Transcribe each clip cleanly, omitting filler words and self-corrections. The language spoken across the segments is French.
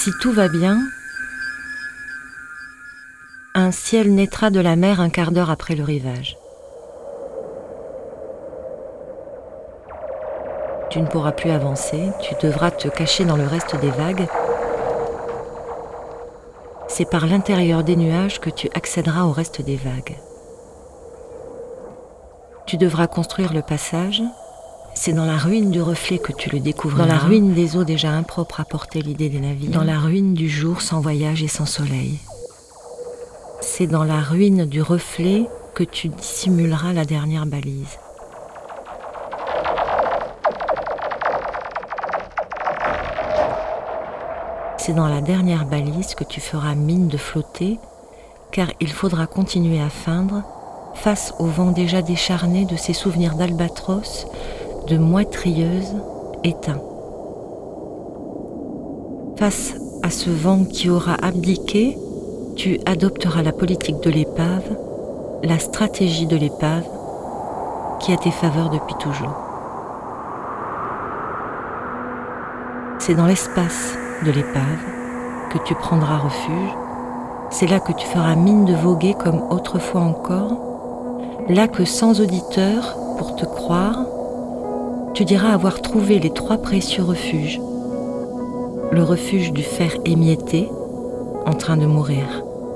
Si tout va bien, un ciel naîtra de la mer un quart d'heure après le rivage. Tu ne pourras plus avancer, tu devras te cacher dans le reste des vagues. C'est par l'intérieur des nuages que tu accéderas au reste des vagues. Tu devras construire le passage. C'est dans la ruine du reflet que tu le découvriras. Dans la ruine des eaux déjà impropres à porter l'idée des navires. Dans la ruine du jour sans voyage et sans soleil. C'est dans la ruine du reflet que tu dissimuleras la dernière balise. C'est dans la dernière balise que tu feras mine de flotter, car il faudra continuer à feindre face au vent déjà décharné de ces souvenirs d'albatros, de moitrieuse éteints. Face à ce vent qui aura abdiqué, tu adopteras la politique de l'épave, la stratégie de l'épave, qui a tes faveurs depuis toujours. C'est dans l'espace de l'épave que tu prendras refuge, c'est là que tu feras mine de voguer comme autrefois encore, là que sans auditeur, pour te croire, tu diras avoir trouvé les 3 précieux refuges. Le refuge du fer émietté, en train de mourir.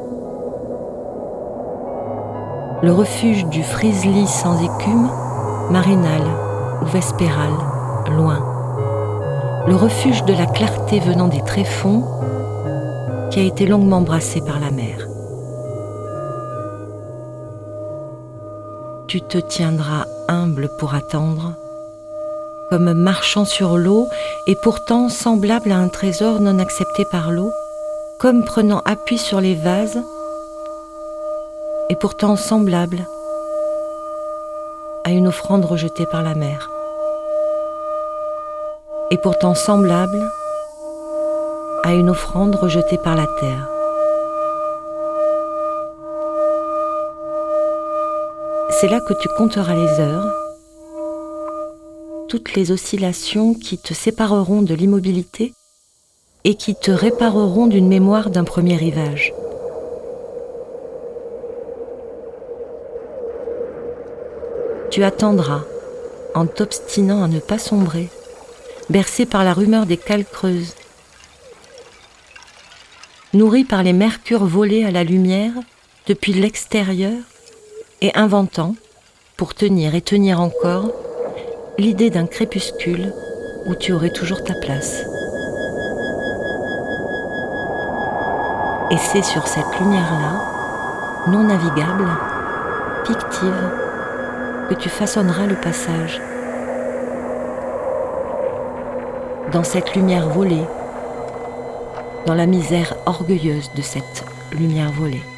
Le refuge du frisli sans écume, marinal ou vespéral, loin. Le refuge de la clarté venant des tréfonds, qui a été longuement brassé par la mer. Tu te tiendras humble pour attendre, comme marchant sur l'eau et pourtant semblable à un trésor non accepté par l'eau, comme prenant appui sur les vases et pourtant semblable à une offrande rejetée par la mer, et pourtant semblable à une offrande rejetée par la terre. C'est là que tu compteras les heures, toutes les oscillations qui te sépareront de l'immobilité et qui te répareront d'une mémoire d'un premier rivage. Tu attendras, en t'obstinant à ne pas sombrer, bercé par la rumeur des cales creuses, nourri par les mercures volés à la lumière depuis l'extérieur et inventant, pour tenir et tenir encore, l'idée d'un crépuscule où tu aurais toujours ta place. Et c'est sur cette lumière-là, non navigable, fictive, que tu façonneras le passage. Dans cette lumière volée, dans la misère orgueilleuse de cette lumière volée.